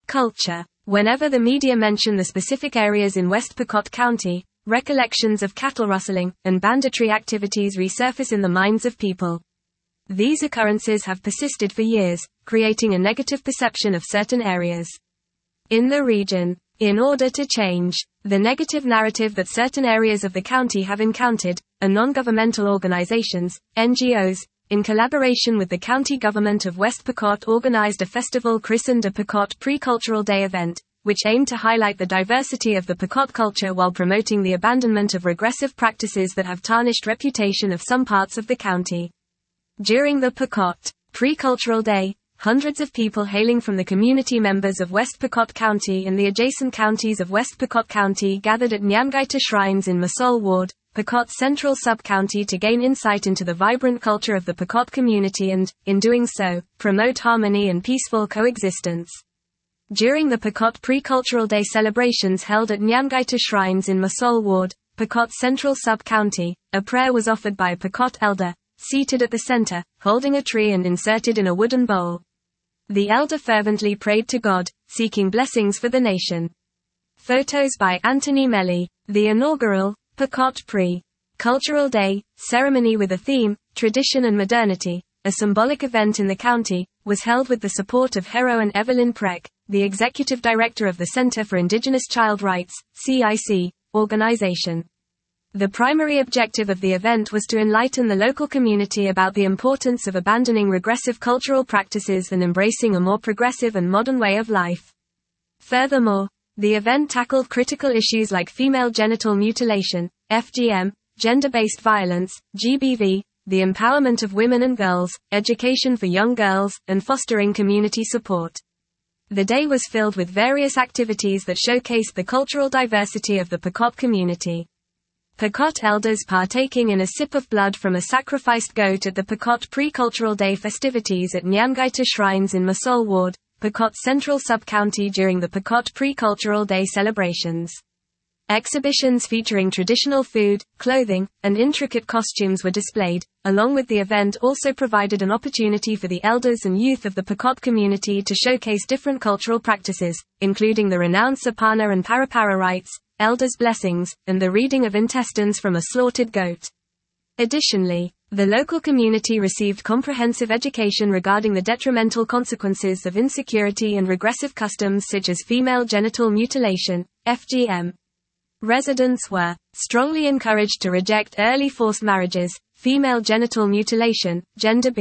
Culture. Whenever the media mention the specific areas in West Pokot County, recollections of cattle rustling and banditry activities resurface in the minds of people. These occurrences have persisted for years, creating a negative perception of certain areas in the region. In order to change the negative narrative that certain areas of the county have encountered, non-governmental organizations, NGOs, in collaboration with the county government of West Pokot organized a festival christened a Pokot Pre-Cultural Day event, which aimed to highlight the diversity of the Pokot culture while promoting the abandonment of regressive practices that have tarnished reputation of some parts of the county. During the Pokot Pre-Cultural Day, hundreds of people hailing from the community members of West Pokot County and the adjacent counties of West Pokot County gathered at Nyamgaita shrines in Masol Ward, Pokot Central Sub-County to gain insight into the vibrant culture of the Pokot community and, in doing so, promote harmony and peaceful coexistence. During the Pokot Pre-Cultural Day celebrations held at Nyamgaita shrines in Masol Ward, Pokot Central Sub-County, a prayer was offered by a Pokot elder, seated at the center, holding a tree and inserted in a wooden bowl. The elder fervently prayed to God, seeking blessings for the nation. Photos by Anthony Melly. The inaugural Pokot Pre-Cultural Day ceremony with a theme, Tradition and Modernity, a symbolic event in the county, was held with the support of Hero and Evelyn Prek, the executive director of the Center for Indigenous Child Rights, CIC, organization. The primary objective of the event was to enlighten the local community about the importance of abandoning regressive cultural practices and embracing a more progressive and modern way of life. Furthermore, the event tackled critical issues like female genital mutilation, FGM, gender-based violence, GBV, the empowerment of women and girls, education for young girls, and fostering community support. The day was filled with various activities that showcased the cultural diversity of the Pokot community. Pokot elders partaking in a sip of blood from a sacrificed goat at the Pokot Pre-Cultural Day festivities at Nyamgaita shrines in Masol Ward, Pokot Central Sub-County during the Pokot Pre-Cultural Day celebrations. Exhibitions featuring traditional food, clothing, and intricate costumes were displayed. Along with the event also provided an opportunity for the elders and youth of the Pokot community to showcase different cultural practices, including the renowned Sapana and Parapara rites, elders' blessings, and the reading of intestines from a slaughtered goat. Additionally, the local community received comprehensive education regarding the detrimental consequences of insecurity and regressive customs such as female genital mutilation, FGM. Residents were strongly encouraged to reject early forced marriages, female genital mutilation, gender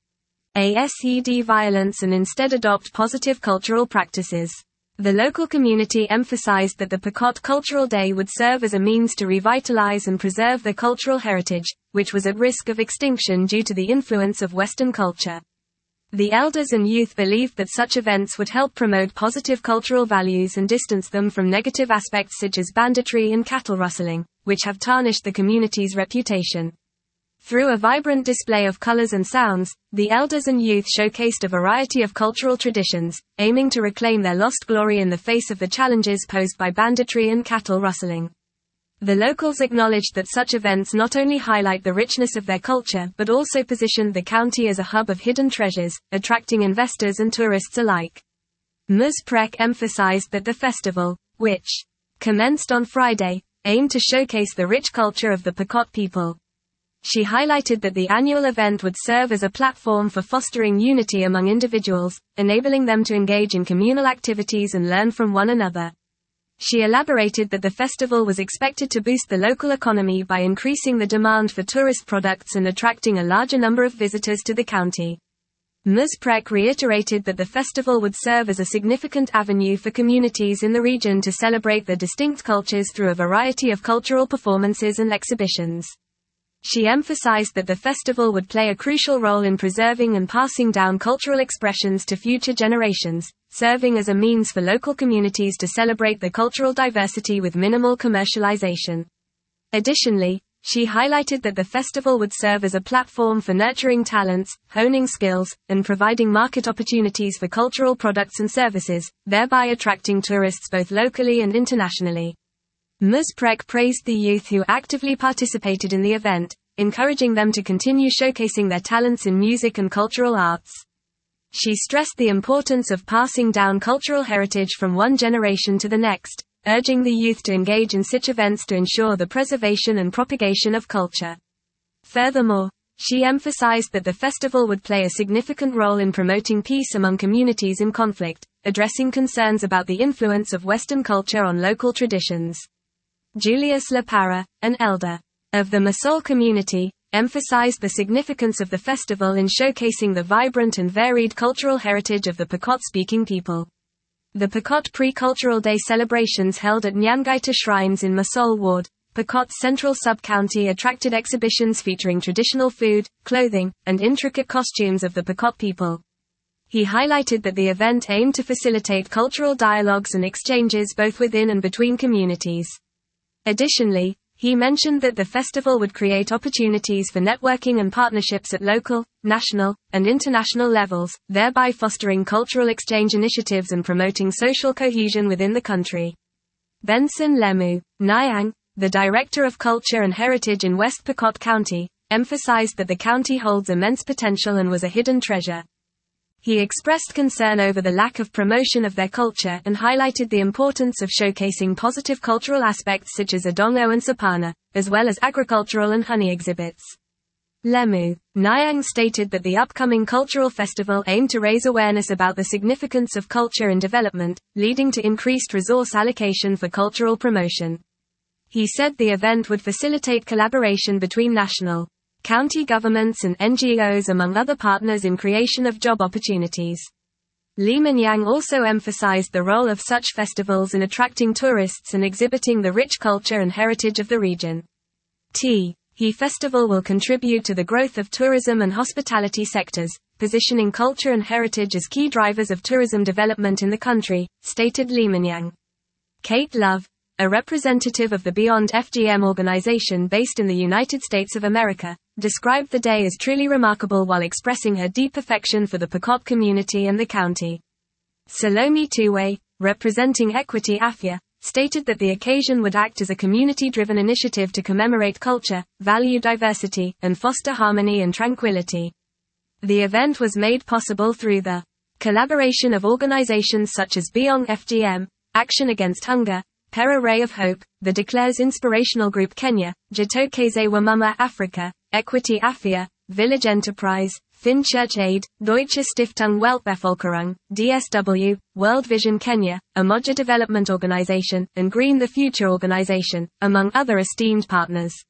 BASED violence and instead adopt positive cultural practices. The local community emphasized that the Pokot Cultural Day would serve as a means to revitalize and preserve their cultural heritage, which was at risk of extinction due to the influence of Western culture. The elders and youth believed that such events would help promote positive cultural values and distance them from negative aspects such as banditry and cattle rustling, which have tarnished the community's reputation. Through a vibrant display of colors and sounds, the elders and youth showcased a variety of cultural traditions, aiming to reclaim their lost glory in the face of the challenges posed by banditry and cattle rustling. The locals acknowledged that such events not only highlight the richness of their culture but also positioned the county as a hub of hidden treasures, attracting investors and tourists alike. Ms. Prek emphasized that the festival, which commenced on Friday, aimed to showcase the rich culture of the Pokot people. She highlighted that the annual event would serve as a platform for fostering unity among individuals, enabling them to engage in communal activities and learn from one another. She elaborated that the festival was expected to boost the local economy by increasing the demand for tourist products and attracting a larger number of visitors to the county. Ms. Prek reiterated that the festival would serve as a significant avenue for communities in the region to celebrate their distinct cultures through a variety of cultural performances and exhibitions. She emphasized that the festival would play a crucial role in preserving and passing down cultural expressions to future generations, serving as a means for local communities to celebrate their cultural diversity with minimal commercialization. Additionally, she highlighted that the festival would serve as a platform for nurturing talents, honing skills, and providing market opportunities for cultural products and services, thereby attracting tourists both locally and internationally. Ms. Prek praised the youth who actively participated in the event, encouraging them to continue showcasing their talents in music and cultural arts. She stressed the importance of passing down cultural heritage from one generation to the next, urging the youth to engage in such events to ensure the preservation and propagation of culture. Furthermore, she emphasized that the festival would play a significant role in promoting peace among communities in conflict, addressing concerns about the influence of Western culture on local traditions. Julius Lapara, an elder of the Masol community, emphasized the significance of the festival in showcasing the vibrant and varied cultural heritage of the Pokot-speaking people. The Pokot Pre-Cultural Day celebrations held at Nyangaita shrines in Masol Ward, Pokot's central sub-county attracted exhibitions featuring traditional food, clothing, and intricate costumes of the Pokot people. He highlighted that the event aimed to facilitate cultural dialogues and exchanges both within and between communities. Additionally, he mentioned that the festival would create opportunities for networking and partnerships at local, national, and international levels, thereby fostering cultural exchange initiatives and promoting social cohesion within the country. Benson Lemu Nyang, the Director of Culture and Heritage in West Pokot County, emphasized that the county holds immense potential and was a hidden treasure. He expressed concern over the lack of promotion of their culture and highlighted the importance of showcasing positive cultural aspects such as Adongo and Sapana, as well as agricultural and honey exhibits. Lemu Nyang stated that the upcoming cultural festival aimed to raise awareness about the significance of culture in development, leading to increased resource allocation for cultural promotion. He said the event would facilitate collaboration between national, county governments and NGOs among other partners in creation of job opportunities. Lee Minyang also emphasized the role of such festivals in attracting tourists and exhibiting the rich culture and heritage of the region. He festival will contribute to the growth of tourism and hospitality sectors, positioning culture and heritage as key drivers of tourism development in the country, stated Lee Minyang. Kate Love, a representative of the Beyond FGM organization based in the United States of America, described the day as truly remarkable while expressing her deep affection for the Pokot community and the county. Salome Tuwe, representing Equity Afya, stated that the occasion would act as a community-driven initiative to commemorate culture, value diversity, and foster harmony and tranquility. The event was made possible through the collaboration of organizations such as Beyond FGM, Action Against Hunger, Pera Ray of Hope, the Declares Inspirational Group Kenya, Jitokeze Wamama Africa, Equity Afya, Village Enterprise, Finn Church Aid, Deutsche Stiftung Weltbevölkerung, DSW, World Vision Kenya, Umoja Development Organization, and Green the Future Organization, among other esteemed partners.